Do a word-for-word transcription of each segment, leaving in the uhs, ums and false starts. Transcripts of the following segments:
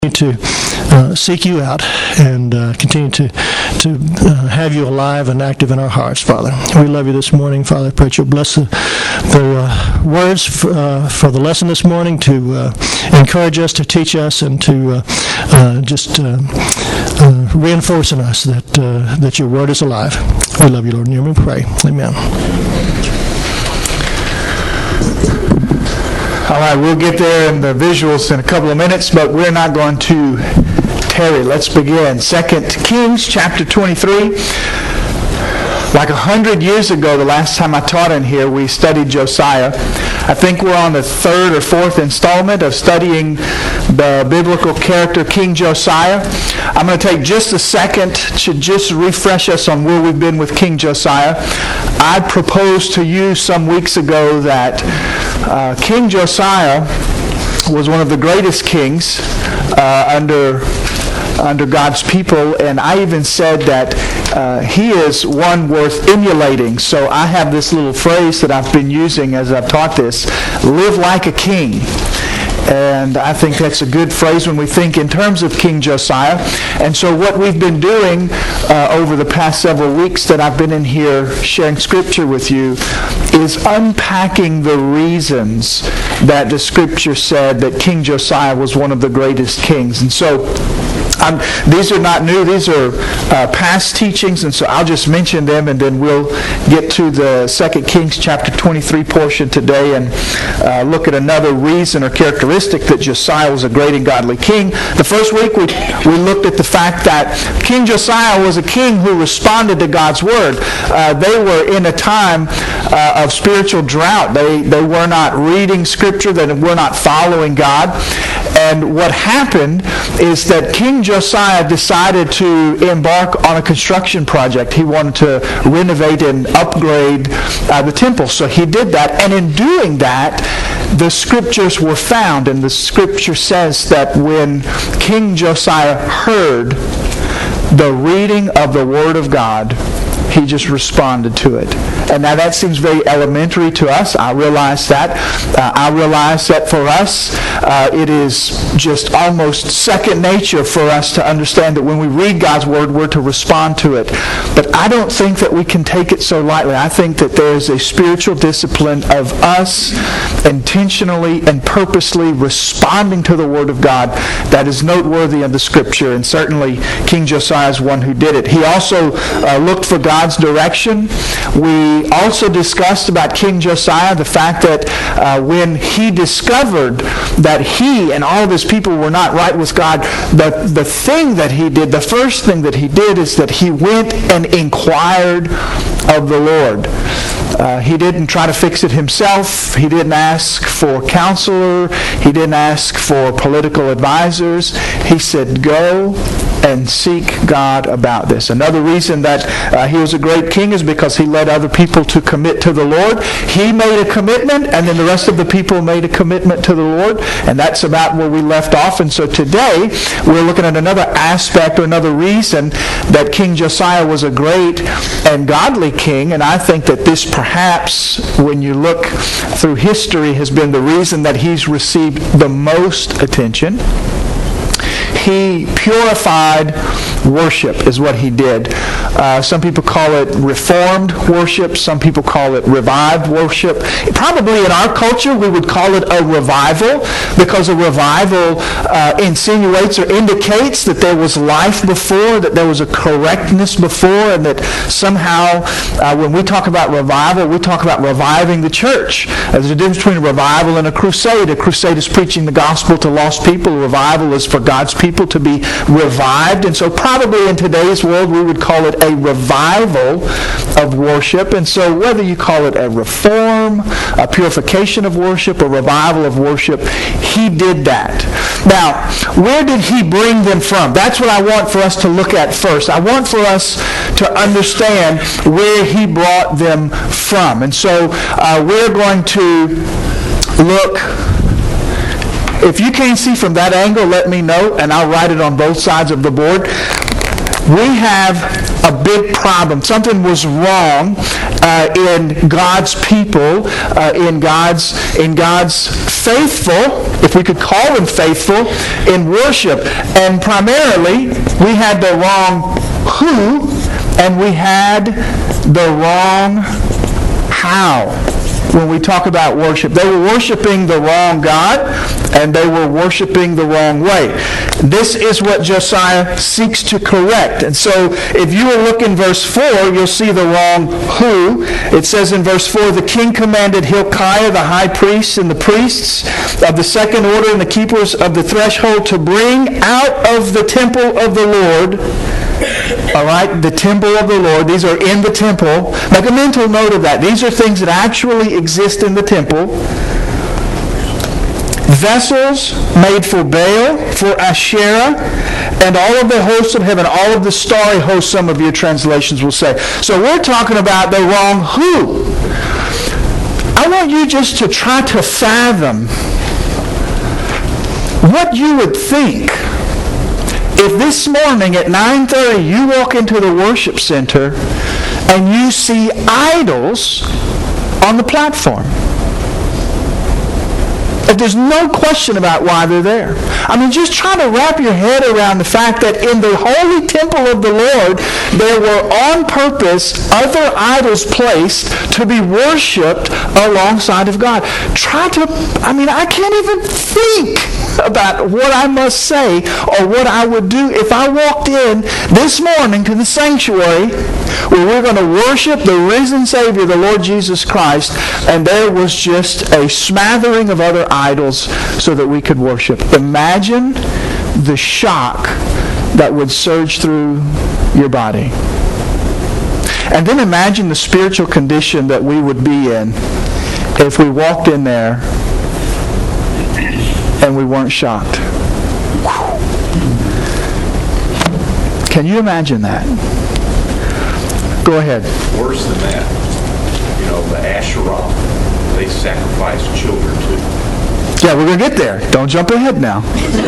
to uh, seek you out and uh, continue to to uh, have you alive and active in our hearts, Father. We love you this morning, Father. I pray that you'll bless the, the uh, words for, uh, for the lesson this morning to uh, encourage us, to teach us, and to uh, uh, just uh, uh, reinforce in us that uh, that your word is alive. We love you, Lord. In your name we pray. Amen. All right, we'll get there in the visuals in a couple of minutes, but we're not going to tarry. Let's begin. Second Kings chapter twenty-three. Like a hundred years ago, the last time I taught in here, we studied Josiah. I think we're on the third or fourth installment of studying the biblical character King Josiah. I'm going to take just a second to just refresh us on where we've been with King Josiah. I proposed to you some weeks ago that uh, King Josiah was one of the greatest kings uh, under under God's people, and I even said that uh, he is one worth emulating. So I have this little phrase that I've been using as I've taught this: live like a king. And I think that's a good phrase when we think in terms of King Josiah. And so what we've been doing uh, over the past several weeks that I've been in here sharing Scripture with you is unpacking the reasons that the Scripture said that King Josiah was one of the greatest kings. And so Um, these are not new. These are uh, past teachings, and so I'll just mention them, and then we'll get to the Second Kings chapter twenty-three portion today and uh, look at another reason or characteristic that Josiah was a great and godly king. The first week we, we looked at the fact that King Josiah was a king who responded to God's word. Uh, they were in a time uh, of spiritual drought. They, they were not reading Scripture. They were not following God. And what happened is that King Josiah decided to embark on a construction project. He wanted to renovate and upgrade uh, the temple. So he did that. And in doing that, the Scriptures were found. And the Scripture says that when King Josiah heard the reading of the Word of God, he just responded to it. And now that seems very elementary to us. I realize that. Uh, I realize that for us, uh, it is just almost second nature for us to understand that when we read God's Word, we're to respond to it. But I don't think that we can take it so lightly. I think that there is a spiritual discipline of us intentionally and purposely responding to the Word of God that is noteworthy of the Scripture. And certainly King Josiah is one who did it. He also uh, looked for God's direction. We also discussed about King Josiah the fact that uh, when he discovered that he and all of his people were not right with God, the, the thing that he did, the first thing that he did is that he went and inquired of the Lord. Uh, he didn't try to fix it himself. He didn't ask for counselor. He didn't ask for political advisors. He said, go and seek God about this. Another reason that uh, he was a great king is because he led other people to commit to the Lord. He made a commitment, and then the rest of the people made a commitment to the Lord, and that's about where we left off. And so today, we're looking at another aspect or another reason that King Josiah was a great and godly king, and I think that this perhaps, when you look through history, has been the reason that he's received the most attention. He purified worship is what he did. Uh, some people call it reformed worship. Some people call it revived worship. Probably in our culture we would call it a revival, because a revival uh, insinuates or indicates that there was life before, that there was a correctness before, and that somehow uh, when we talk about revival, we talk about reviving the church. Uh, there's a difference between a revival and a crusade. A crusade is preaching the gospel to lost people. A revival is for God's people to be revived. And so probably in today's world we would call it a revival of worship. And so whether you call it a reform, a purification of worship, a revival of worship, he did that. Now, where did he bring them from? That's what I want for us to look at first. I want for us to understand where he brought them from. And so uh, we're going to look. If you can't see from that angle, let me know, and I'll write it on both sides of the board. We have a big problem. Something was wrong uh, in God's people, uh, in God's in God's faithful, if we could call them faithful, in worship. And primarily, we had the wrong who, and we had the wrong how. When we talk about worship, they were worshiping the wrong God, and they were worshiping the wrong way. This is what Josiah seeks to correct. And so if you will look in verse four, you'll see the wrong who. It says in verse four, the king commanded Hilkiah, the high priest, and the priests of the second order and the keepers of the threshold to bring out of the temple of the Lord. All right, the temple of the Lord. These are in the temple. Make a mental note of that. These are things that actually exist in the temple. Vessels made for Baal, for Asherah, and all of the hosts of heaven, all of the starry hosts, some of your translations will say. So we're talking about the wrong who. I want you just to try to fathom what you would think if this morning at nine thirty you walk into the worship center and you see idols on the platform. There's no question about why they're there. I mean, just try to wrap your head around the fact that in the holy temple of the Lord, there were on purpose other idols placed to be worshipped alongside of God. Try to, I mean, I can't even think about what I must say or what I would do if I walked in this morning to the sanctuary where we're going to worship the risen Savior, the Lord Jesus Christ, and there was just a smattering of other idols so that we could worship. Imagine the shock that would surge through your body. And then imagine the spiritual condition that we would be in if we walked in there and we weren't shocked. Can you imagine that? Go ahead. Worse than that, you know, the Asherah, they sacrificed children too. Yeah, we're going to get there. Don't jump ahead now.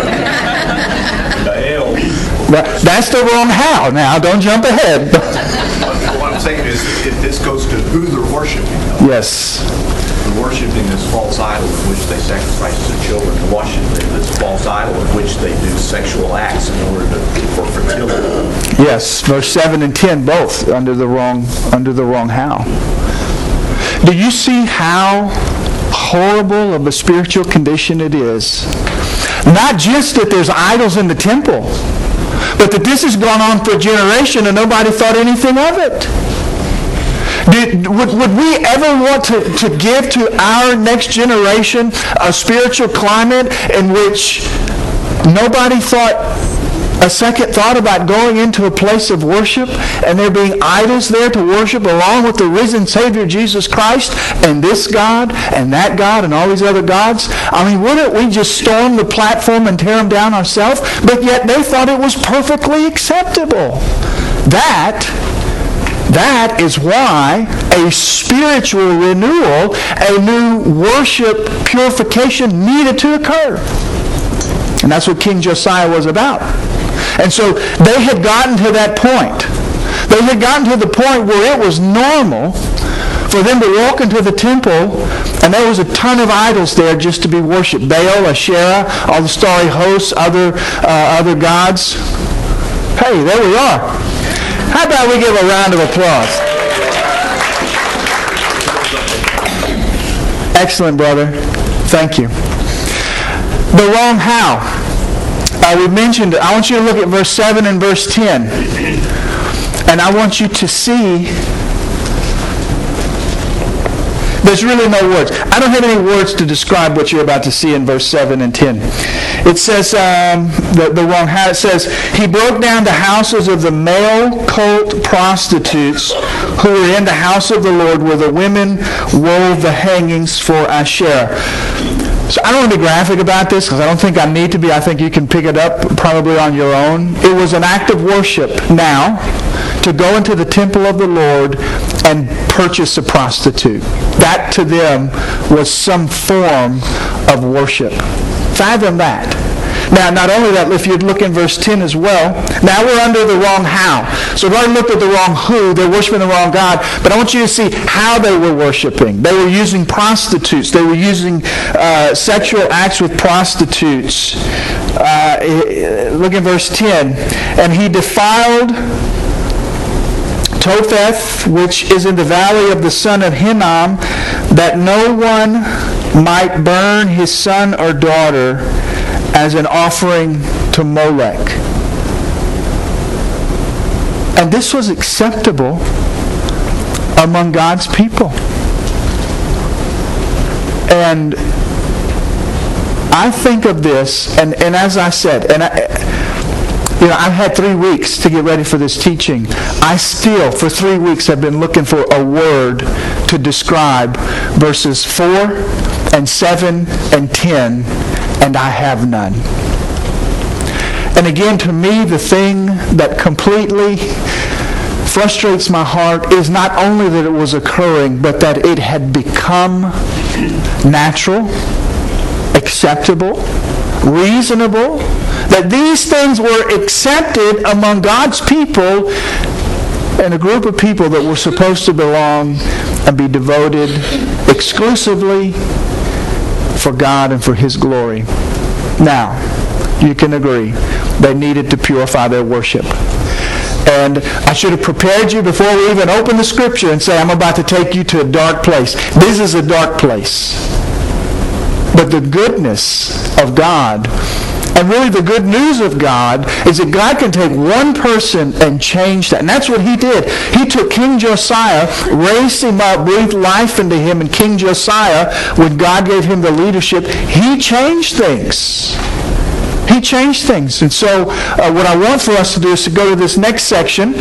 Baal. That, that's the wrong how now. Don't jump ahead. What I'm saying is, if this goes to who they're worshiping, though. Yes. They're worshiping this false idol in which they sacrifice their children. They're worshiping this false idol in which they do sexual acts in order to, for fertility. Yes, verse seven and ten, both under the wrong under the wrong how. Do you see how horrible of a spiritual condition it is? Not just that there's idols in the temple, but that this has gone on for a generation and nobody thought anything of it. Did, would, would we ever want to, to give to our next generation a spiritual climate in which nobody thought a second thought about going into a place of worship and there being idols there to worship along with the risen Savior Jesus Christ and this God and that God and all these other gods? I mean, wouldn't we just storm the platform and tear them down ourselves? But yet they thought it was perfectly acceptable. That That is why a spiritual renewal, a new worship purification needed to occur. And that's what King Josiah was about. And so they had gotten to that point. They had gotten to the point where it was normal for them to walk into the temple and there was a ton of idols there just to be worshipped. Baal, Asherah, all the starry hosts, other, uh, other gods. Hey, there we are. How about we give a round of applause? Excellent, brother. Thank you. The wrong how. Uh, we mentioned it. I want you to look at verse seven and verse ten. And I want you to see there's really no words. I don't have any words to describe what you're about to see in verse seven and ten. It says, um, the, the wrong how, it says, he broke down the houses of the male cult prostitutes who were in the house of the Lord where the women wove the hangings for Asherah. So I don't want to be graphic about this because I don't think I need to be. I think you can pick it up probably on your own. It was an act of worship now to go into the temple of the Lord and purchase a prostitute. That to them was some form of worship. Fathom that. Now, not only that, if you look in verse ten as well, now we're under the wrong how. So we've already looked at the wrong who, they're worshiping the wrong God, but I want you to see how they were worshiping. They were using prostitutes. They were using uh, sexual acts with prostitutes. Uh, look at verse ten. And he defiled Topheth, which is in the valley of the son of Hinnom, that no one might burn his son or daughter as an offering to Molech. And this was acceptable among God's people. And I think of this, and, and as I said, and I, you know, I've had three weeks to get ready for this teaching. I still, for three weeks, have been looking for a word to describe verses four and seven and ten, and I have none. And again, to me, the thing that completely frustrates my heart is not only that it was occurring, but that it had become natural, acceptable, reasonable, that these things were accepted among God's people and a group of people that were supposed to belong and be devoted exclusively for God and for His glory. Now, you can agree, they needed to purify their worship. And I should have prepared you before we even open the Scripture and say, I'm about to take you to a dark place. This is a dark place. But the goodness of God, and really the good news of God, is that God can take one person and change that. And that's what He did. He took King Josiah, raised him up, breathed life into him, and King Josiah, when God gave him the leadership, he changed things. He changed things. And so uh, what I want for us to do is to go to this next section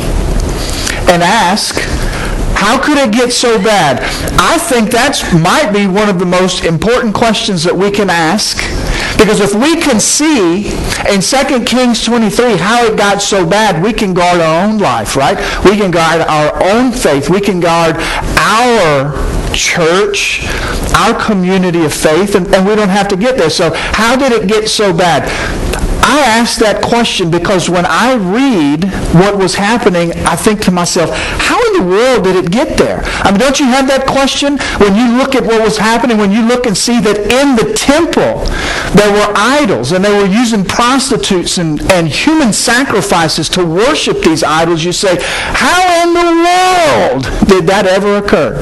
and ask, how could it get so bad? I think that might be one of the most important questions that we can ask. Because if we can see in Second Kings twenty-three how it got so bad, we can guard our own life, right? We can guard our own faith. We can guard our church, our community of faith, and, and we don't have to get there. So how did it get so bad? I ask that question because when I read what was happening, I think to myself, how in the world did it get there? I mean, don't you have that question when you look at what was happening, when you look and see that in the temple there were idols and they were using prostitutes and, and human sacrifices to worship these idols? You say, how in the world did that ever occur?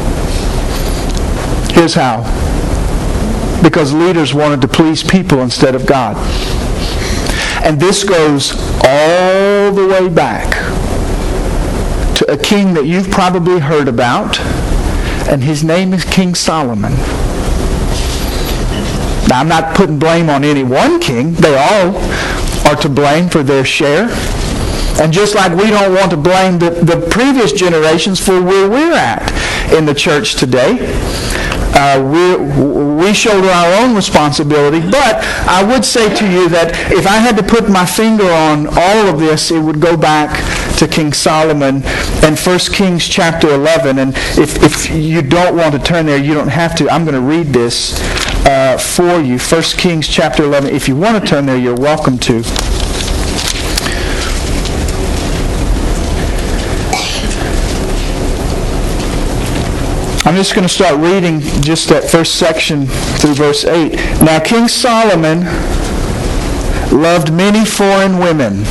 Here's how. Because leaders wanted to please people instead of God. And this goes all the way back to a king that you've probably heard about, and his name is King Solomon. Now, I'm not putting blame on any one king. They all are to blame for their share. And just like we don't want to blame the, the previous generations for where we're at in the church today, Uh, we we shoulder our own responsibility, but I would say to you that if I had to put my finger on all of this, it would go back to King Solomon and First Kings chapter eleven. And if, if you don't want to turn there, you don't have to. I'm going to read this uh, for you. First Kings chapter eleven. If you want to turn there, you're welcome to. I'm just going to start reading just that first section through verse eight. Now King Solomon loved many foreign women,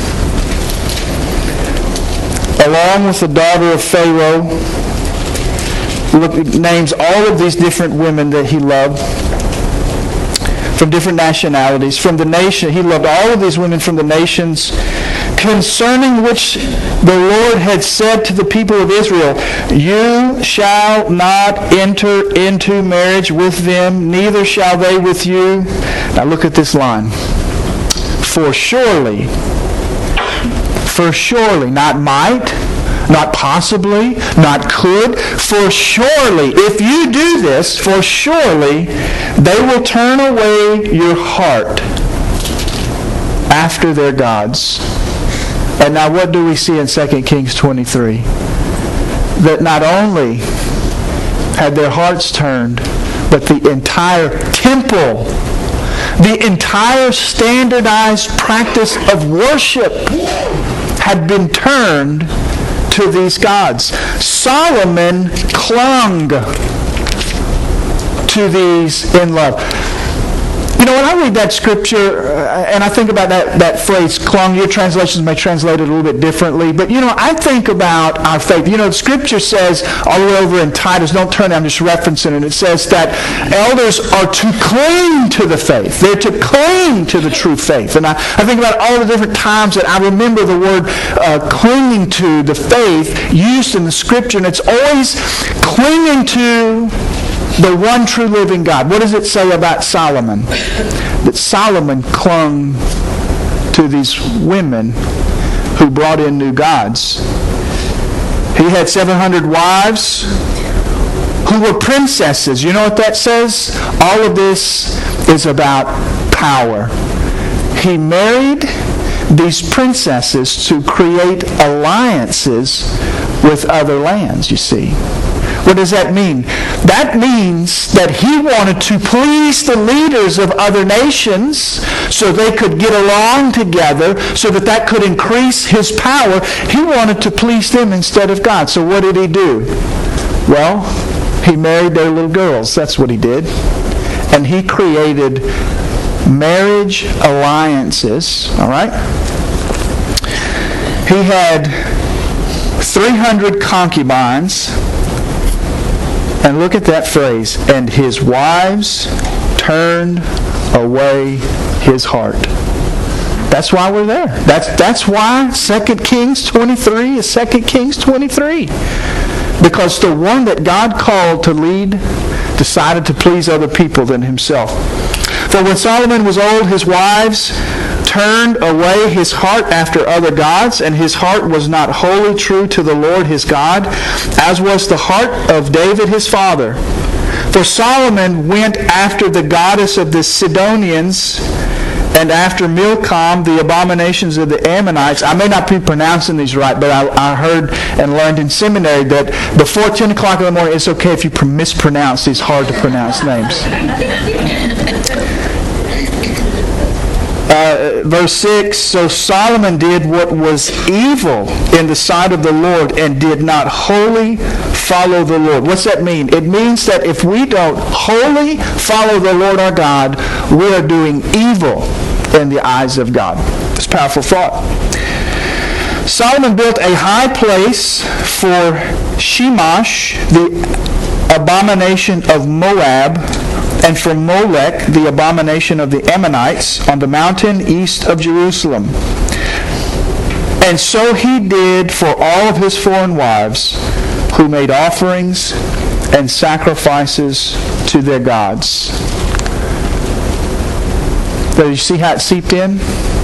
along with the daughter of Pharaoh. Look, it names all of these different women that he loved from different nationalities. From the nation, he loved all of these women from the nations, concerning which the Lord had said to the people of Israel, you shall not enter into marriage with them, neither shall they with you. Now look at this line. For surely, for surely, not might, not possibly, not could, for surely, if you do this, for surely, they will turn away your heart after their gods. And now what do we see in Second Kings twenty-three? That not only had their hearts turned, but the entire temple The entire standardized practice of worship had been turned to these gods. Solomon clung to these in love. You know, when I read that scripture, uh, and I think about that, that phrase, clung, your translations may translate it a little bit differently, but, you know, I think about our faith. You know, the scripture says, all the way over in Titus, don't turn it, I'm just referencing it, it says that elders are to cling to the faith. They're to cling to the true faith. And I, I think about all the different times that I remember the word uh, clinging to the faith used in the scripture, and it's always clinging to the one true living God. What does it say about Solomon? That Solomon clung to these women who brought in new gods. He had seven hundred wives who were princesses. You know what that says? All of this is about power. He married these princesses to create alliances with other lands, you see. What does that mean? That means that he wanted to please the leaders of other nations so they could get along together, so that that could increase his power. He wanted to please them instead of God. So what did he do? Well, he married their little girls. That's what he did. And he created marriage alliances. All right? He had three hundred concubines. And look at that phrase, and his wives turned away his heart. That's why we're there. That's that's why Second Kings twenty-three is Second Kings twenty-three. Because the one that God called to lead decided to please other people than himself. For when Solomon was old, his wives turned away his heart after other gods, and his heart was not wholly true to the Lord his God, as was the heart of David his father. For Solomon went after the goddess of the Sidonians, and after Milcom, the abominations of the Ammonites. I may not be pronouncing these right, but I, I heard and learned in seminary that before ten o'clock in the morning, it's okay if you mispronounce these hard to pronounce names. Uh, verse six, so Solomon did what was evil in the sight of the Lord and did not wholly follow the Lord. What's that mean? It means that if we don't wholly follow the Lord our God, we are doing evil in the eyes of God. It's a powerful thought. Solomon built a high place for Shemash, the abomination of Moab, and for Molech, the abomination of the Ammonites, on the mountain east of Jerusalem. And so he did for all of his foreign wives, who made offerings and sacrifices to their gods. So you see how it seeped in?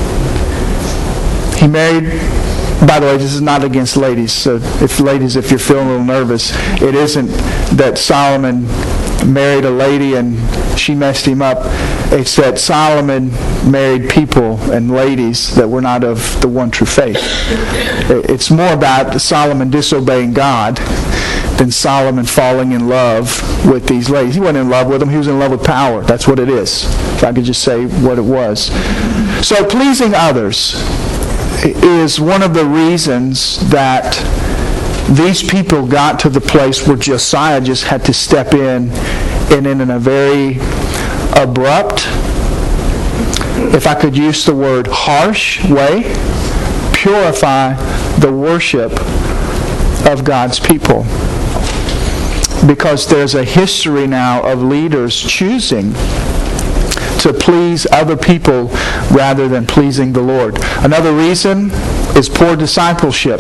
He married... By the way, this is not against ladies, so if ladies, if you're feeling a little nervous, it isn't that Solomon married a lady and she messed him up. It's that Solomon married people and ladies that were not of the one true faith. It's more about Solomon disobeying God than Solomon falling in love with these ladies. He wasn't in love with them, he was in love with power. That's what it is. If I could just say what it was. So pleasing others is one of the reasons that these people got to the place where Josiah just had to step in and in a very abrupt, if I could use the word harsh way, purify the worship of God's people. Because there's a history now of leaders choosing to please other people rather than pleasing the Lord. Another reason is poor discipleship.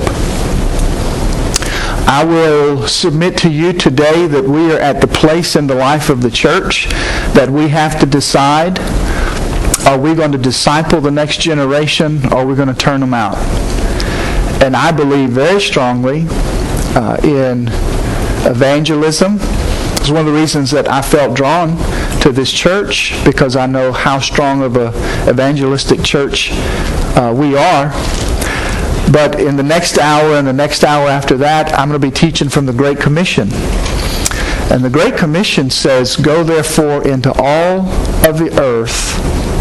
I will submit to you today that we are at the place in the life of the church that we have to decide, are we going to disciple the next generation or are we going to turn them out? And I believe very strongly uh, in evangelism. It's one of the reasons that I felt drawn to this church, because I know how strong of an evangelistic church uh, we are. But in the next hour and the next hour after that, I'm going to be teaching from the Great Commission. And the Great Commission says, go therefore into all of the earth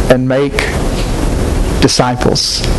and make disciples.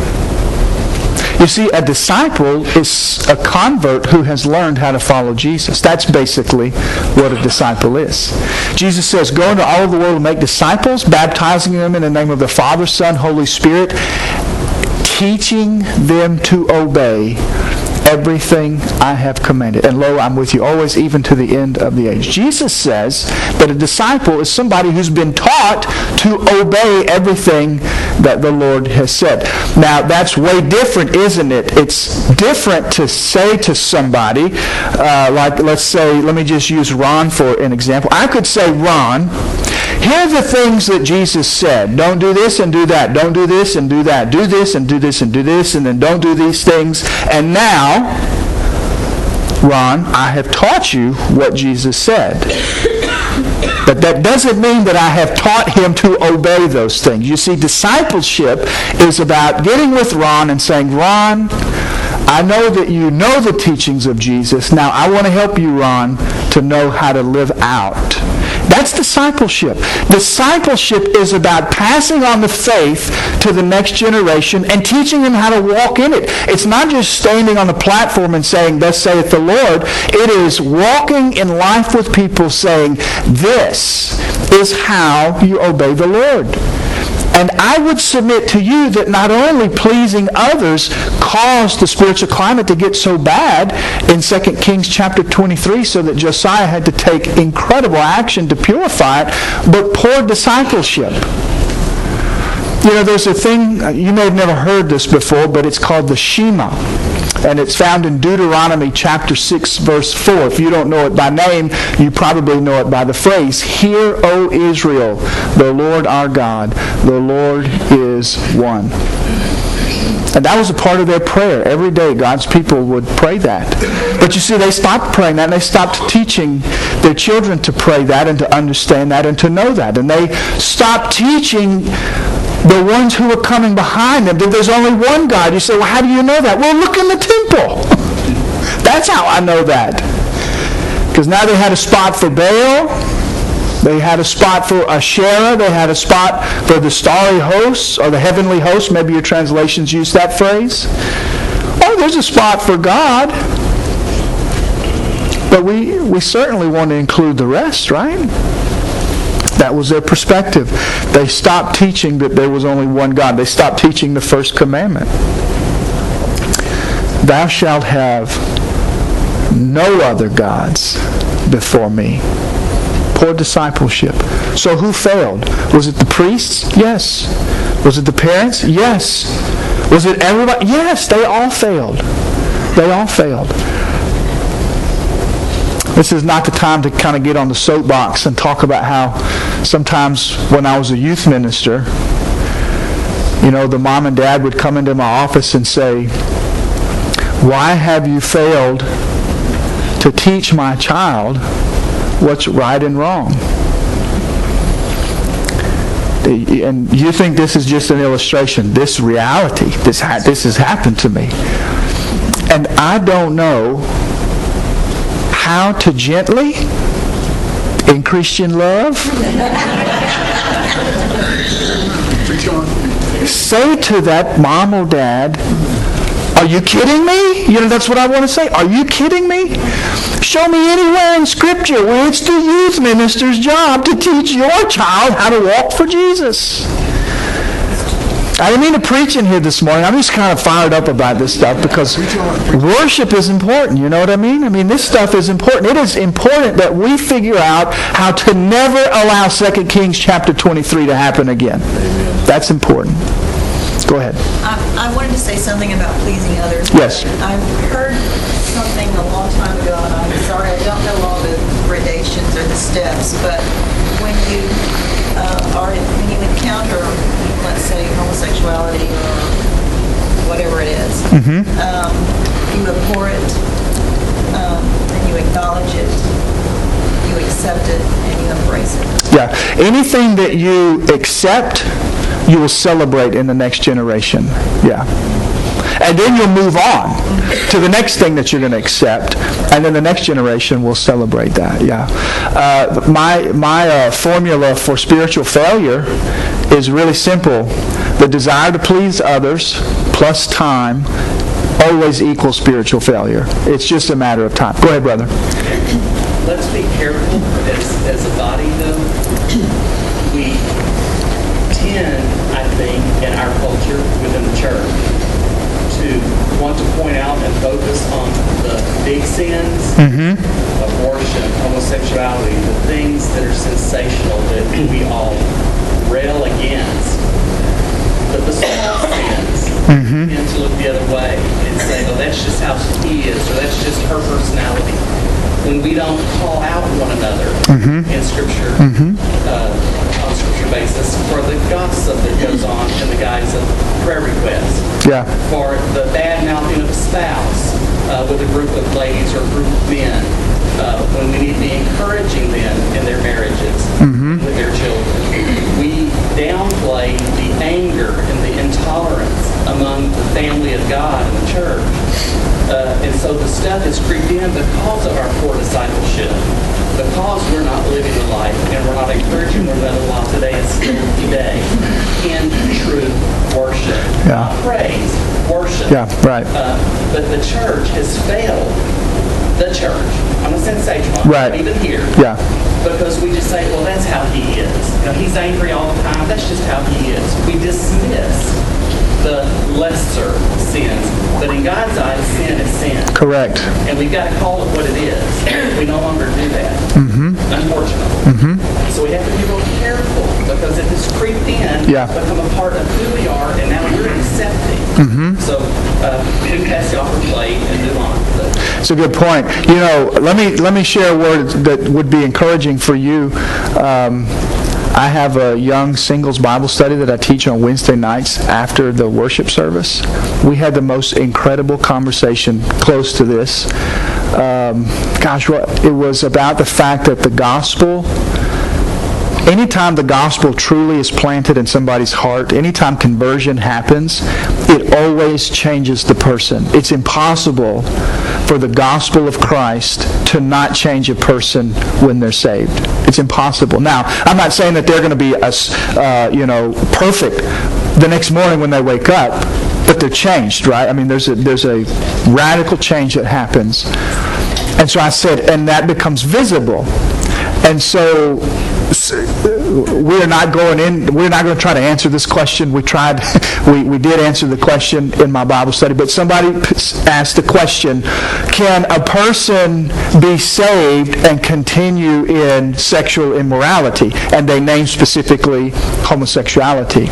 You see, a disciple is a convert who has learned how to follow Jesus. That's basically what a disciple is. Jesus says, go into all of the world and make disciples, baptizing them in the name of the Father, Son, Holy Spirit, teaching them to obey everything I have commanded. And lo, I'm with you always, even to the end of the age. Jesus says that a disciple is somebody who's been taught to obey everything that the Lord has said. Now, that's way different, isn't it? It's different to say to somebody, uh, like, let's say, let me just use Ron for an example. I could say, Ron, here are the things that Jesus said. Don't do this and do that. Don't do this and do that. Do this and do this and do this, and then don't do these things. And now, Ron, I have taught you what Jesus said. But that doesn't mean that I have taught him to obey those things. You see, discipleship is about getting with Ron and saying, Ron, I know that you know the teachings of Jesus. Now I want to help you, Ron, to know how to live out. That's discipleship. Discipleship is about passing on the faith to the next generation and teaching them how to walk in it. It's not just standing on the platform and saying, thus saith the Lord. It is walking in life with people saying, this is how you obey the Lord. And I would submit to you that not only pleasing others caused the spiritual climate to get so bad in Second Kings chapter twenty-three, so that Josiah had to take incredible action to purify it, but poor discipleship. You know, there's a thing, you may have never heard this before, but it's called the Shema. And it's found in Deuteronomy chapter six, verse four. If you don't know it by name, you probably know it by the phrase, Hear, O Israel, the Lord our God, the Lord is one. And that was a part of their prayer. Every day God's people would pray that. But you see, they stopped praying that, and they stopped teaching their children to pray that and to understand that and to know that. And they stopped teaching the ones who were coming behind them that there's only one God. You say, well, how do you know that? Well, look in the temple. That's how I know that. Because now they had a spot for Baal. They had a spot for Asherah. They had a spot for the starry hosts or the heavenly hosts. Maybe your translations use that phrase. Oh, there's a spot for God. But we, we certainly want to include the rest, right? That was their perspective. They stopped teaching that there was only one God. They stopped teaching the first commandment. Thou shalt have no other gods before me. Poor discipleship. So who failed? Was it the priests? Yes. Was it the parents? Yes. Was it everybody? Yes, they all failed. They all failed. This is not the time to kind of get on the soapbox and talk about how sometimes when I was a youth minister, you know, the mom and dad would come into my office and say, why have you failed to teach my child what's right and wrong? And you think this is just an illustration. This reality, this, ha- this has happened to me. And I don't know how to gently, in Christian love, say to that mom or dad, are you kidding me? You know, that's what I want to say. Are you kidding me? Show me anywhere in Scripture where it's the youth minister's job to teach your child how to walk for Jesus. I didn't mean to preach in here this morning. I'm just kind of fired up about this stuff because worship is important. You know what I mean? I mean, this stuff is important. It is important that we figure out how to never allow Second Kings chapter twenty-three to happen again. That's important. Go ahead. I, I wanted to say something about pleasing others. Yes. I heard something a long time ago, and I'm sorry, I don't know all the gradations or the steps, but when you uh, are when you encounter, let's say, homosexuality or whatever it is, mm-hmm. um, you abhor it, um, and you acknowledge it, you accept it, and you embrace it. Yeah. Anything that you accept, you will celebrate in the next generation. Yeah. And then you'll move on to the next thing that you're going to accept, and then the next generation will celebrate that. Yeah, uh, my my uh, formula for spiritual failure is really simple: the desire to please others plus time always equals spiritual failure. It's just a matter of time. Go ahead, brother. Let's be careful as as a body, though. We tend, I think, in our culture within the church, to want to point out and focus on the big sins, mm-hmm. abortion, homosexuality, the things that are sensational that we all rail against. But the small sins mm-hmm. tend to look the other way and say, "Oh, that's just how he is," or "That's just her personality." When we don't call out one another mm-hmm. in Scripture mm-hmm. uh, on Scripture basis for the gossip that goes on in the guise of prayer requests, yeah. for the bad mouthing of a spouse uh, with a group of ladies or a group of men, uh, when we need to be encouraging them in their marriages mm-hmm. with their children, we downplay the anger and the intolerance among the family of God and the church. Uh, and so the stuff is creeped in because of our poor discipleship, because we're not living the life and we're not encouraging one another while today is still today in true worship. Yeah. Not praise, worship. Yeah, right. Uh, but the church has failed. The church. I'm going to send Sage on, right. even here. Yeah. Because we just say, well, that's how he is. You know, he's angry all the time. That's just how he is. We dismiss the lesser sins. But in God's eyes, sin is sin. Correct. And we've got to call it what it is. We no longer do that, mm-hmm. unfortunately. Mm-hmm. So we have to be real careful because it has creeped in, yeah. become a part of who we are, and now you're accepting. Mm-hmm. So uh, we pass the offer plate and move on. It's a good point. You know, let me let me share a word that would be encouraging for you. Um, I have a young singles Bible study that I teach on Wednesday nights after the worship service. We had the most incredible conversation close to this. Um, gosh, what it was about the fact that the gospel, anytime the gospel truly is planted in somebody's heart, anytime conversion happens, it always changes the person. It's impossible for the gospel of Christ to not change a person when they're saved. It's impossible. Now, I'm not saying that they're going to be a, uh, you know, perfect the next morning when they wake up, but they're changed, right? I mean, there's a there's a radical change that happens. And so I said, and that becomes visible. And so we're not going in, we're not going to try to answer this question. We tried, we, we did answer the question in my Bible study, but somebody asked the question, can a person be saved and continue in sexual immorality? And they named specifically homosexuality.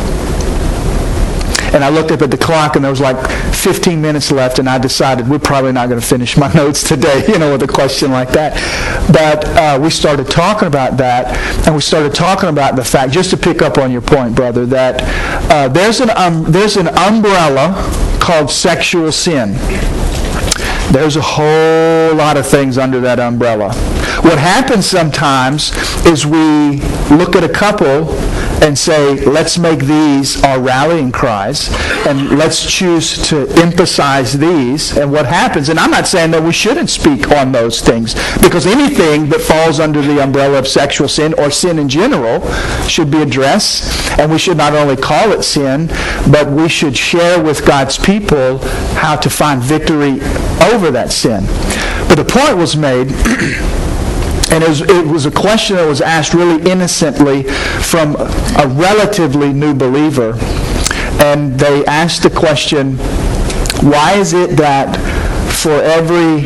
And I looked up at the clock, and there was like fifteen minutes left, and I decided we're probably not going to finish my notes today, you know, with a question like that. But uh, we started talking about that, and we started talking about the fact, just to pick up on your point, brother, that uh, there's an um, there's an umbrella called sexual sin. There's a whole lot of things under that umbrella. What happens sometimes is we look at a couple and say, let's make these our rallying cries, and let's choose to emphasize these. And what happens, and I'm not saying that we shouldn't speak on those things, because anything that falls under the umbrella of sexual sin or sin in general should be addressed, and we should not only call it sin, but we should share with God's people how to find victory over that sin. But the point was made, and it was, it was a question that was asked really innocently from a relatively new believer. And they asked the question, why is it that for every,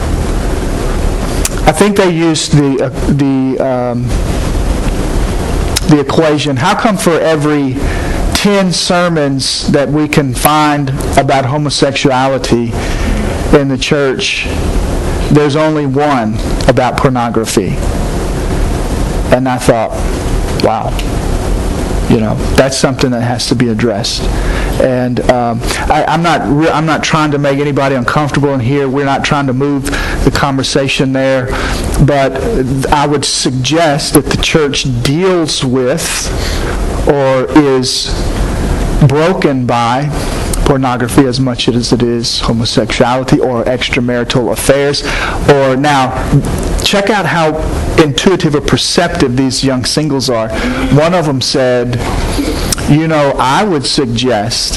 I think they used the, uh, the, um, the equation, how come for every ten sermons that we can find about homosexuality in the church, there's only one about pornography? And I thought, wow, you know, that's something that has to be addressed. And um, I, I'm not re- I'm not trying to make anybody uncomfortable in here. We're not trying to move the conversation there. But I would suggest that the church deals with or is broken by pornography as much as it is homosexuality or extramarital affairs. Or now, check out how intuitive or perceptive these young singles are. One of them said, you know, I would suggest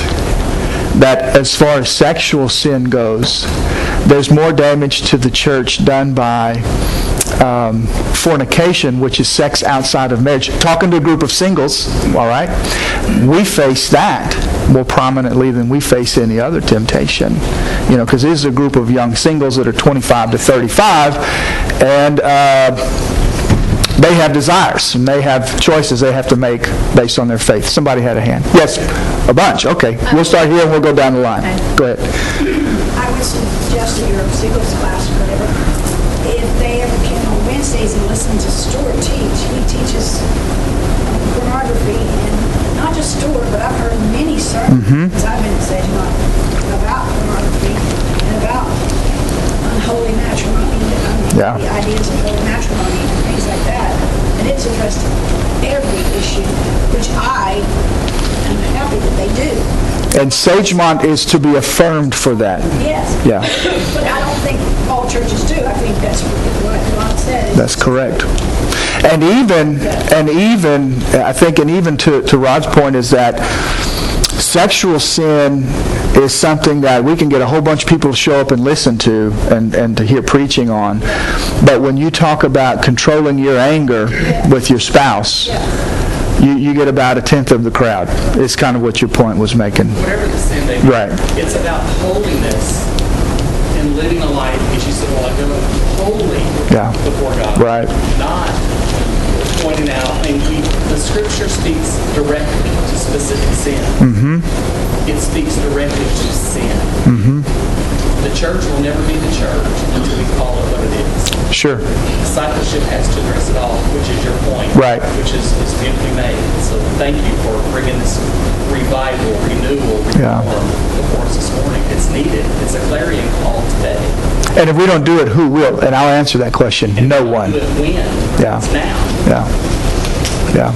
that as far as sexual sin goes, there's more damage to the church done by um, fornication, which is sex outside of marriage. Talking to a group of singles, all right, we face that more prominently than we face any other temptation. You know, because this is a group of young singles that are twenty-five to thirty-five, and uh, they have desires, and they have choices they have to make based on their faith. Somebody had a hand. Yes, a bunch. Okay, we'll start here and we'll go down the line. Go ahead. I would suggest to your singles class or whatever, if they ever came on Wednesdays and listened to Stuart teach, he teaches pornography, and not just Stuart, but I've heard many sermons, because mm-hmm. I've been saying about pornography and about unholy matrimony, I mean, yeah. the ideas of holy matrimony and things like that, and it's addressed every issue, which I am happy that they do. And Sagemont is to be affirmed for that. Yes. Yeah. But I don't think all churches do. I think that's what Ron said. That's correct. And even, and even, I think, and even to, to Rod's point is that sexual sin is something that we can get a whole bunch of people to show up and listen to and, and to hear preaching on. But when you talk about controlling your anger with your spouse, You, you get about a tenth of the crowd. It's kind of what your point was making. Whatever the sin may be, right. It's about holiness and living a life, as you said a while ago, holy yeah. before God. Right. Not pointing out, I mean, we, the Scripture speaks directly to specific sin. Mm-hmm. It speaks directly to sin. Mm-hmm. The church will never be the church until we call it what it is. Sure. Discipleship has to address it all, which is your point. Right. Which is, is beautifully made. So thank you for bringing this revival, renewal, reform yeah. before us this morning. It's needed. It's a clarion call today. And if we don't do it, who will? And I'll answer that question. And no one. Do it when? Yeah. It's now. Yeah. Yeah.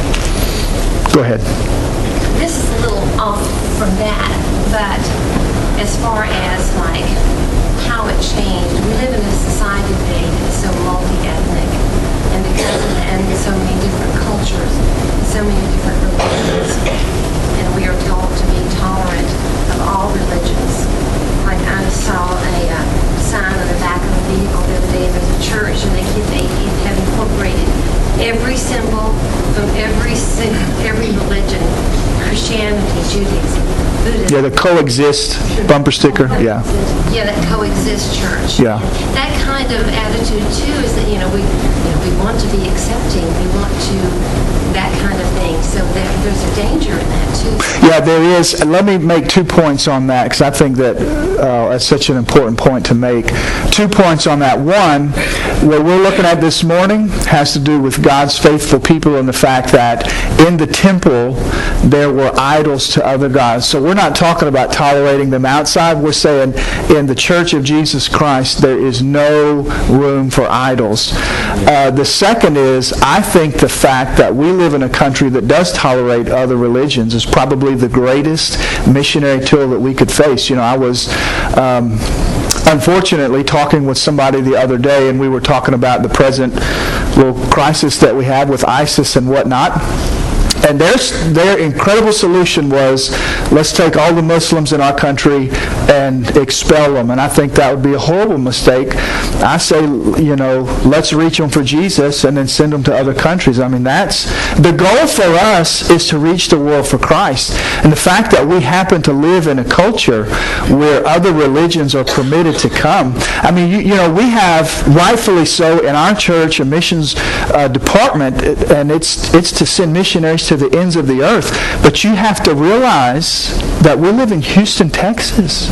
Go ahead. This is a little off from that, but as far as like how it changed, we live in a society today that is so multi-ethnic, and because of and so many different cultures, so many different religions, and we are told to be tolerant of all religions. Like I saw a uh, sign on the back of a vehicle the other day. There's a church, and they they have incorporated every symbol from every every religion: Christianity, Judaism, Buddhism. Yeah, the coexist bumper sticker. Yeah. Yeah, that coexist church. Yeah. And that kind of attitude too is that you know we you know we want to be accepting. We want to that kind of thing. So there, there's a danger in that too. Yeah, there is. And let me make two points on that because I think that uh, that's such an important point to make. Two points on that. One, what we're looking at this morning has to do with God's faithful people and the fact that in the temple there were idols to other gods. So we're not talking about tolerating them outside. We're saying in the Church of Jesus Christ there is no room for idols. Uh, the second is I think the fact that we live in a country that does tolerate other religions is probably the greatest missionary tool that we could face. You know, I was um, unfortunately talking with somebody the other day, and we were talking about the present little crisis that we have with ISIS and whatnot. And their, their incredible solution was, let's take all the Muslims in our country and expel them. And I think that would be a horrible mistake. I say, you know, let's reach them for Jesus and then send them to other countries. I mean, that's the goal for us is to reach the world for Christ. And the fact that we happen to live in a culture where other religions are permitted to come. I mean, you, you know, we have, rightfully so, in our church a missions uh, department, and it's it's to send missionaries to the ends of the earth. But you have to realize that we live in Houston, Texas.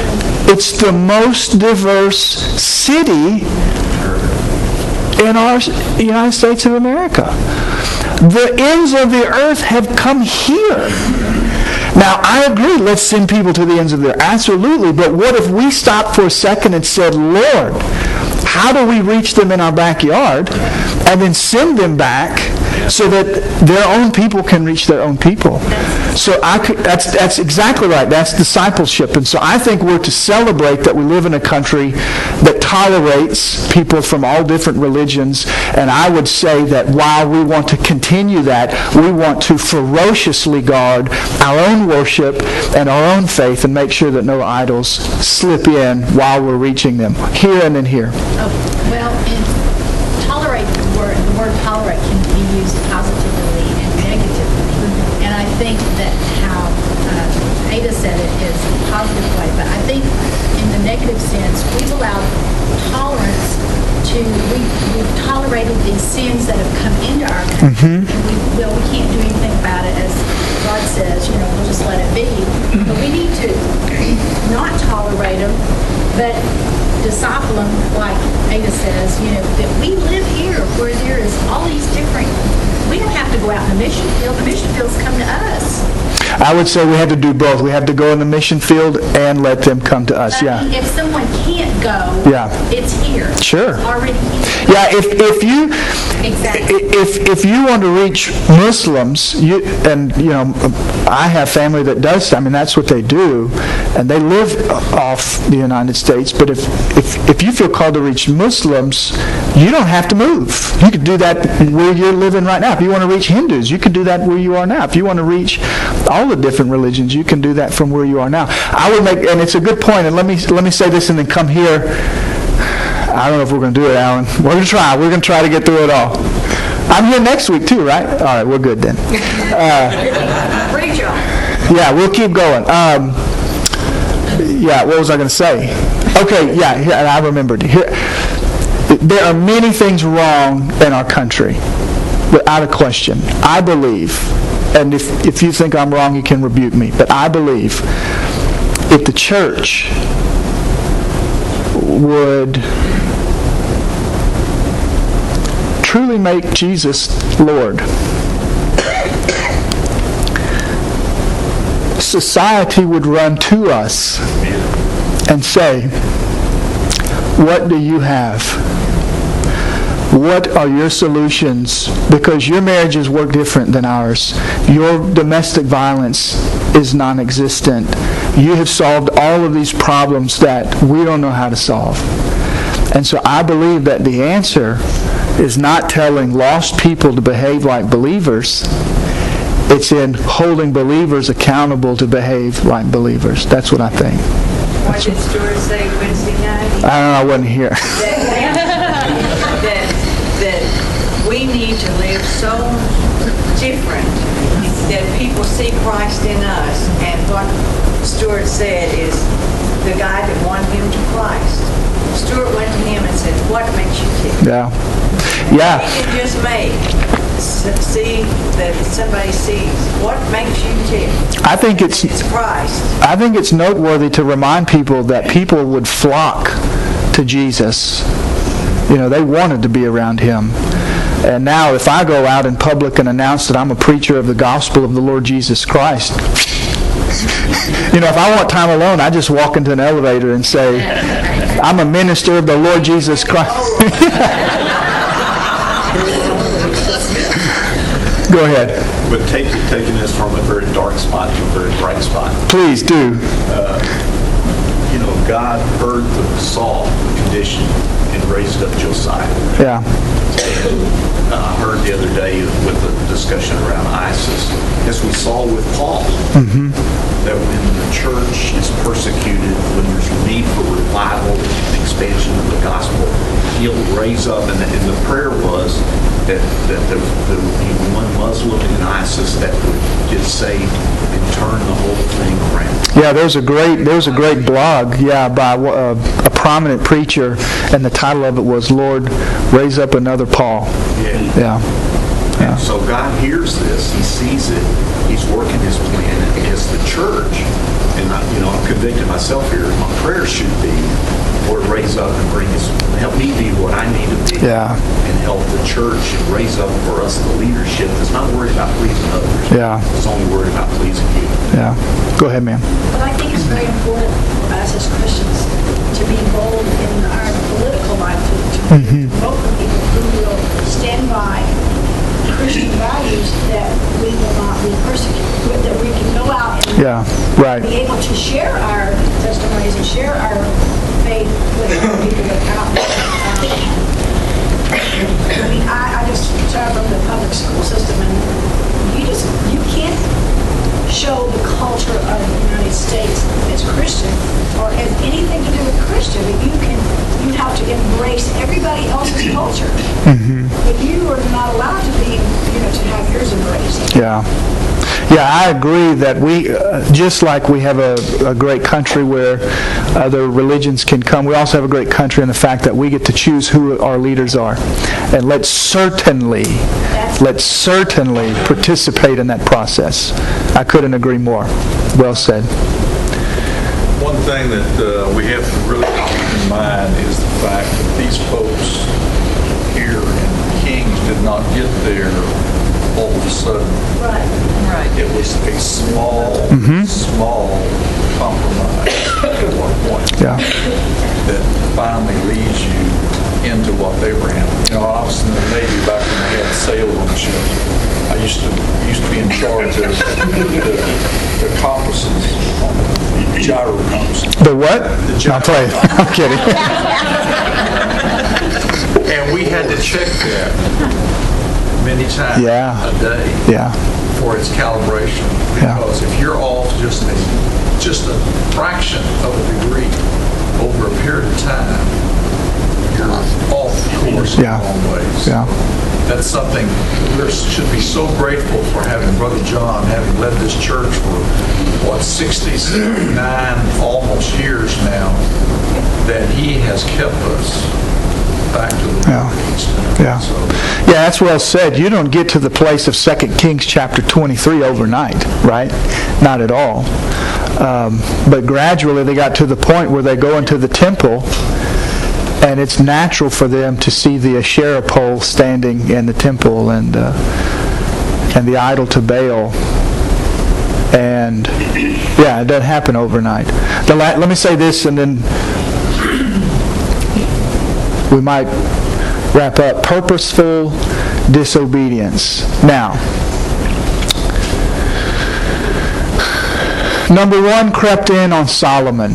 It's the most diverse city in our United States of America. The ends of the earth have come here. Now, I agree, let's send people to the ends of the earth. Absolutely. But what if we stopped for a second and said, Lord, how do we reach them in our backyard and then send them back so that their own people can reach their own people? So I could, that's that's exactly right. That's discipleship. And so I think we're to celebrate that we live in a country that tolerates people from all different religions. And I would say that while we want to continue that, we want to ferociously guard our own worship and our own faith and make sure that no idols slip in while we're reaching them, here and in here. Oh, well, in tolerate, the word, the word tolerate can be used positively and negatively. And I think that how uh, Ada said it is a positive way. But I think in the negative sense, we've allowed tolerance to, we, we've tolerated these sins that have come into our country. Mm-hmm. And we, well, we can't do anything about it, as God says, you know, we'll just let it be. But we need to not tolerate them, but disciple them, like Ada says, you know, that we live here where there is all these different, we don't have to go out in the mission field. The mission fields come to us. I would say we have to do both. We have to go in the mission field and let them come to us. But Yeah. I mean, if someone can't go, Yeah. it's here. Sure. It's already here. Yeah, if if you Exactly. if if you want to reach Muslims, you and you know, I have family that does. I mean, that's what they do, and they live off the United States. But if if if you feel called to reach Muslims, you don't have to move. You could do that where you're living right now. If you want to reach Hindus, you could do that where you are now. If you want to reach all the different religions, you can do that from where you are now. I would make, and it's a good point. And let me let me say this, and then come here. I don't know if we're going to do it, Alan. We're going to try. We're going to try to get through it all. I'm here next week too, right? All right, we're good then. Uh, Rachel. yeah, we'll keep going. Um, yeah, what was I going to say? Okay, yeah, here, I remembered. Here, there are many things wrong in our country, without a question. I believe, and if, if you think I'm wrong, you can rebuke me, but I believe if the church would truly make Jesus Lord, society would run to us and say, what do you have? What are your solutions? Because your marriages work different than ours. Your domestic violence is non-existent. You have solved all of these problems that we don't know how to solve. And so I believe that the answer is not telling lost people to behave like believers. It's in holding believers accountable to behave like believers. That's what I think. What did Stuart say Wednesday night? I don't know, I wasn't here. That, that, that we need to live so different that people see Christ in us. And what Stuart said is the guy that won him to Christ. Stuart went to him and said, what makes you tick? Yeah. Yeah. He can just make, see that somebody sees what makes you tick. I think it's, It's Christ. I think it's noteworthy to remind people that people would flock to Jesus. You know, they wanted to be around Him. And now if I go out in public and announce that I'm a preacher of the gospel of the Lord Jesus Christ, you know, if I want time alone, I just walk into an elevator and say, I'm a minister of the Lord Jesus Christ. Go ahead. But take, taking this from a very dark spot to a very bright spot. Please do. Uh, you know, God heard the Saul condition and raised up Josiah. Yeah. And uh, I heard the other day with the discussion around ISIS, as we saw with Paul, mm-hmm. that when the church is persecuted, when there's a need for revival and expansion of the gospel, He'll raise up, and the, and the prayer was that, that there, there would be one Muslim in ISIS that would get saved and turn the whole thing around. Yeah, there's a great there's a great blog, yeah, by a, a prominent preacher, and the title of it was "Lord, Raise Up Another Paul." Yeah. Yeah. And so God hears this, He sees it, He's working His plan, and as the church, and I, you know, I'm convicted myself here, my prayer should be, Lord, raise up and bring His, help me be what I need to be, Yeah. and help the church raise up for us the leadership that's not worried about pleasing others, Yeah. it's only worried about pleasing You. Yeah. Go ahead, ma'am. But I think it's very important for us as Christians to be bold in our political life, to, to Mm-hmm. vote for people who will stand by Christian values, that we will not be persecuted, that we can go out and Yeah, right. be able to share our testimonies and share our faith with other people without. Um, I mean, I, I just started from the public school system, and you just you can't show the culture of the United States as Christian or as anything to do with Christian. But you can you have to embrace everybody else's culture, Mm-hmm. but you are not allowed to be, you know, to have yours embraced. Yeah. Yeah, I agree that we, uh, just like we have a, a great country where other religions can come, we also have a great country in the fact that we get to choose who our leaders are. And let's certainly, let's certainly participate in that process. I couldn't agree more. Well said. One thing that uh, we have to really keep in mind is the fact that these folks here in Kings did not get there all of a sudden. Right. Right. It was a small, Mm-hmm. small compromise at one point Yeah. that finally leads you into what they were handling. You know, I was in the Navy back when they had sails on the ship. I used to used to be in charge of the, the compasses, on the gyro compasses. The what? The No, gyro I'm playing. I'm kidding. And we had to check that many times Yeah. a day Yeah. for its calibration. Yeah. Because if you're off just a, just a fraction of a degree over a period of time, you're off course in Yeah. the wrong ways. Yeah. That's something we should be so grateful for, having Brother John, having led this church for, what, sixty, sixty-nine, almost years now, that he has kept us back to the Yeah. East. Yeah. So, Yeah, that's well said. You don't get to the place of Second Kings chapter twenty-three overnight, right? Not at all. Um, but gradually they got to the point where they go into the temple, and it's natural for them to see the Asherah pole standing in the temple, and uh, and the idol to Baal. And yeah, it doesn't happen overnight. The la- let me say this, and then we might wrap up. Purposeful disobedience. Now, number one crept in on Solomon.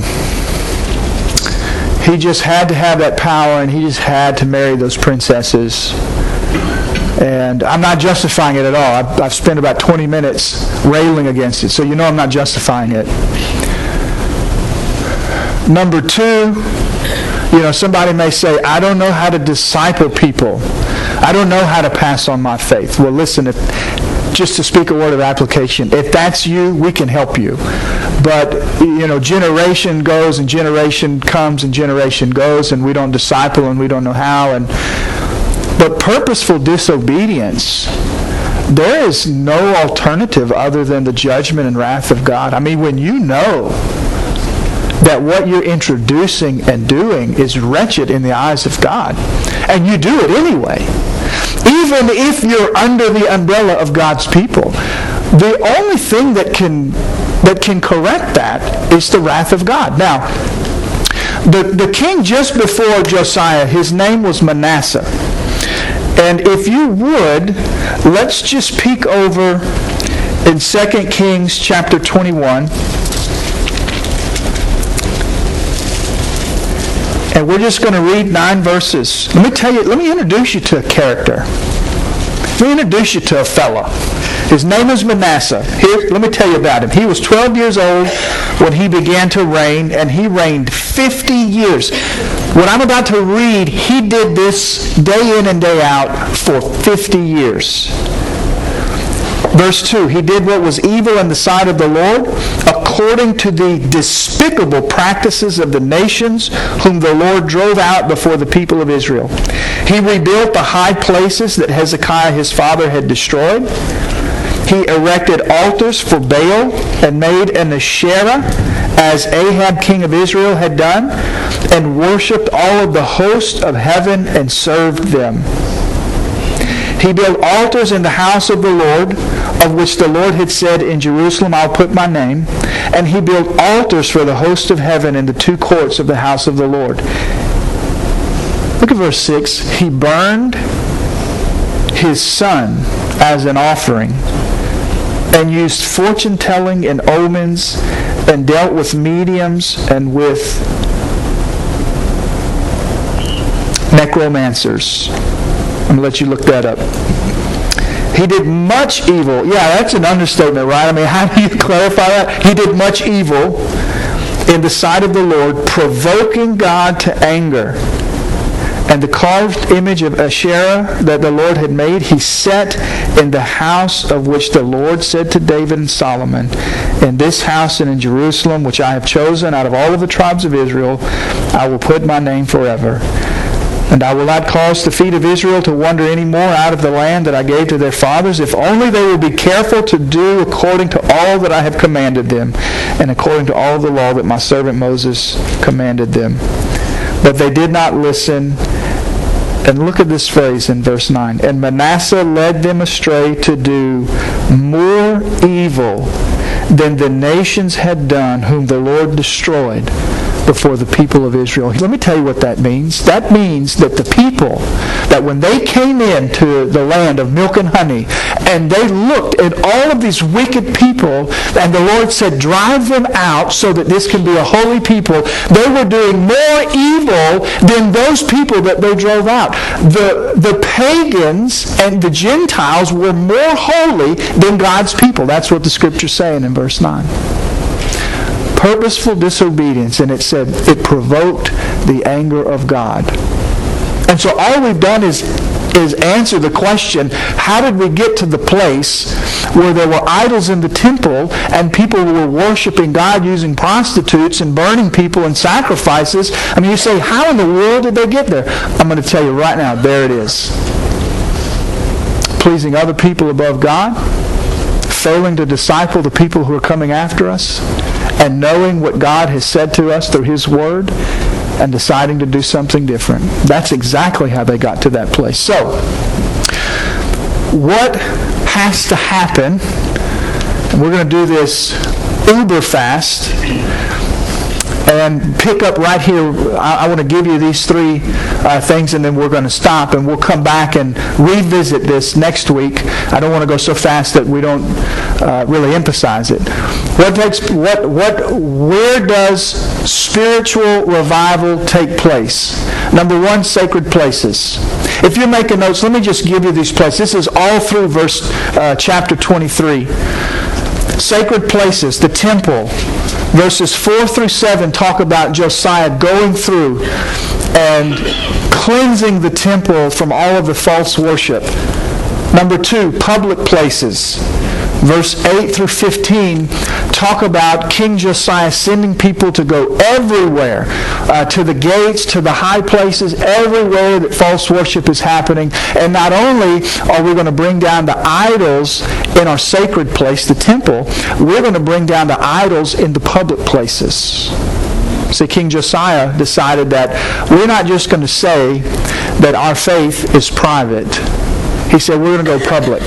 He just had to have that power, and he just had to marry those princesses. And I'm not justifying it at all. I've, I've spent about twenty minutes railing against it, so you know I'm not justifying it. Number two, you know, somebody may say, I don't know how to disciple people. I don't know how to pass on my faith. Well, listen, if, just to speak a word of application, if that's you, we can help you. But, you know, generation goes and generation comes and generation goes, and we don't disciple and we don't know how. And But purposeful disobedience, there is no alternative other than the judgment and wrath of God. I mean, when you know that what you're introducing and doing is wretched in the eyes of God, and you do it anyway, even if you're under the umbrella of God's people, the only thing that can that can correct that is the wrath of God. Now, the, the king just before Josiah, his name was Manasseh. And if you would, let's just peek over in Second Kings chapter twenty-one. And we're just going to read nine verses. Let me tell you, let me introduce you to a character. Let me introduce you to a fella. His name is Manasseh. Here, let me tell you about him. He was twelve years old when he began to reign, and he reigned fifty years. What I'm about to read, he did this day in and day out for fifty years. Verse two, he did what was evil in the sight of the Lord, according to the despicable practices of the nations whom the Lord drove out before the people of Israel. He rebuilt the high places that Hezekiah his father had destroyed. He erected altars for Baal and made an Asherah, as Ahab king of Israel had done, and worshipped all of the host of heaven and served them. He built altars in the house of the Lord, of which the Lord had said, in Jerusalem I'll put my name. And he built altars for the host of heaven in the two courts of the house of the Lord. Look at verse six. He burned his son as an offering, and used fortune-telling and omens, and dealt with mediums and with necromancers. I'm going to let you look that up. He did much evil. Yeah, that's an understatement, right? I mean, how do you clarify that? He did much evil in the sight of the Lord, provoking God to anger. And the carved image of Asherah that the Lord had made, he set in the house of which the Lord said to David and Solomon, in this house and in Jerusalem, which I have chosen out of all of the tribes of Israel, I will put my name forever. And I will not cause the feet of Israel to wander any more out of the land that I gave to their fathers, if only they will be careful to do according to all that I have commanded them, and according to all the law that my servant Moses commanded them. But they did not listen. And look at this phrase in verse nine. And Manasseh led them astray to do more evil than the nations had done, whom the Lord destroyed before the people of Israel. Let me tell you what that means. That means that the people, that when they came into the land of milk and honey, and they looked at all of these wicked people, and the Lord said, drive them out so that this can be a holy people, they were doing more evil than those people that they drove out. The, the pagans and the Gentiles were more holy than God's people. That's what the Scripture's saying in verse nine. Purposeful disobedience, and it said it provoked the anger of God. And so all we've done is is answer the question, how did we get to the place where there were idols in the temple and people were worshiping God using prostitutes and burning people and sacrifices? I mean, you say, how in the world did they get there? I'm going to tell you right now, there it is. Pleasing other people above God, failing to disciple the people who are coming after us, and knowing what God has said to us through His Word, and deciding to do something different. That's exactly how they got to that place. So, what has to happen, and we're going to do this uber fast, and pick up right here. I, I want to give you these three uh, things, and then we're going to stop, and we'll come back and revisit this next week. I don't want to go so fast that we don't uh, really emphasize it. What takes? What? What? Where does spiritual revival take place? Number one, sacred places. If you're making notes, let me just give you these places. This is all through verse uh, chapter twenty-three. Sacred places, the temple. Verses four through seven talk about Josiah going through and cleansing the temple from all of the false worship. Number two, public places. Verse eight through fifteen talk about King Josiah sending people to go everywhere, uh, to the gates, to the high places, everywhere that false worship is happening. And not only are we going to bring down the idols in our sacred place, the temple, we're going to bring down the idols in the public places. See, King Josiah decided that we're not just going to say that our faith is private. He said we're going to go public.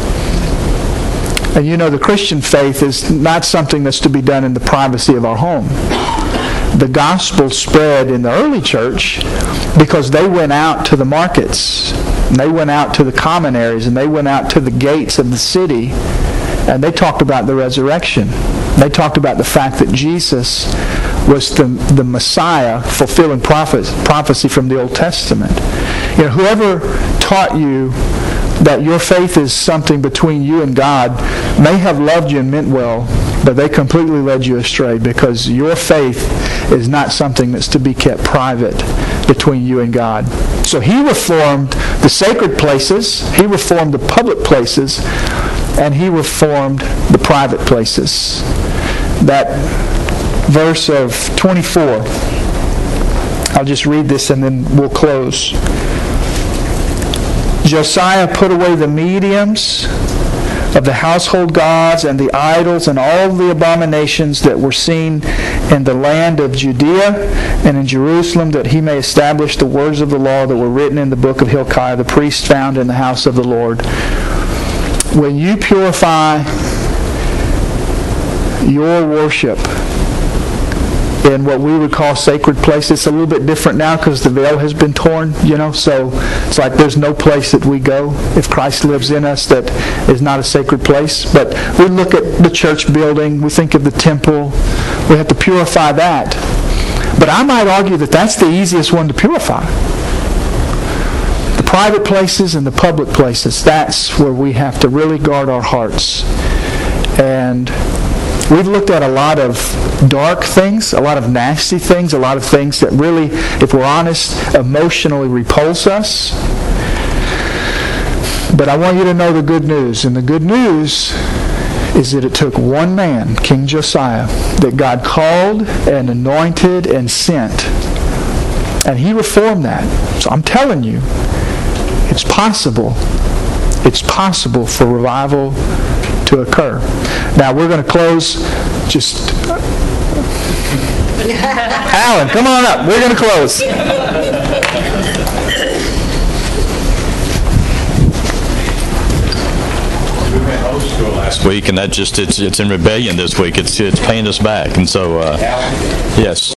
And you know, the Christian faith is not something that's to be done in the privacy of our home. The gospel spread in the early church because they went out to the markets, and they went out to the common areas, and they went out to the gates of the city, and they talked about the resurrection. They talked about the fact that Jesus was the, the Messiah fulfilling prophes- prophecy from the Old Testament. You know, whoever taught you that your faith is something between you and God may have loved you and meant well, but they completely led you astray, because your faith is not something that's to be kept private between you and God. So he reformed the sacred places, he reformed the public places, and he reformed the private places. That verse of twenty-four, I'll just read this and then we'll close. Josiah put away the mediums of the household gods and the idols and all the abominations that were seen in the land of Judea and in Jerusalem, that he may establish the words of the law that were written in the book of Hilkiah, the priest found in the house of the Lord. When you purify your worship in what we would call sacred places. It's a little bit different now because the veil has been torn, you know, so it's like there's no place that we go if Christ lives in us that is not a sacred place. But we look at the church building, we think of the temple, we have to purify that. But I might argue that that's the easiest one to purify. The private places and the public places, that's where we have to really guard our hearts. And we've looked at a lot of dark things, a lot of nasty things, a lot of things that really, if we're honest, emotionally repulse us. But I want you to know the good news. And the good news is that it took one man, King Josiah, that God called and anointed and sent. And he reformed that. So I'm telling you, it's possible. It's possible for revival to occur. Now we're going to close just... Alan, come on up. We're going to close. Last week, and that just it's it's in rebellion this week. It's it's paying us back, and so uh, yes.